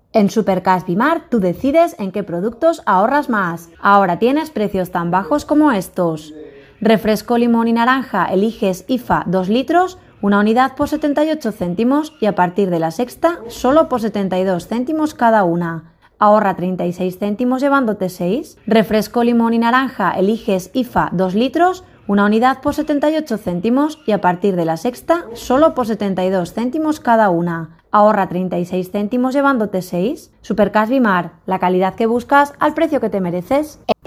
En Supercash Bimar tú decides en qué productos ahorras más. Ahora tienes precios tan bajos como estos. Refresco limón y naranja eliges IFA 2 litros, una unidad por 78 céntimos y a partir de la sexta solo por 72 céntimos cada una. Ahorra 36 céntimos llevándote 6. Refresco limón y naranja eliges IFA 2 litros, una unidad por 78 céntimos y a partir de la sexta solo por 72 céntimos cada una. Ahorra 36 céntimos llevándote 6. Supercash Bimar, la calidad que buscas al precio que te mereces.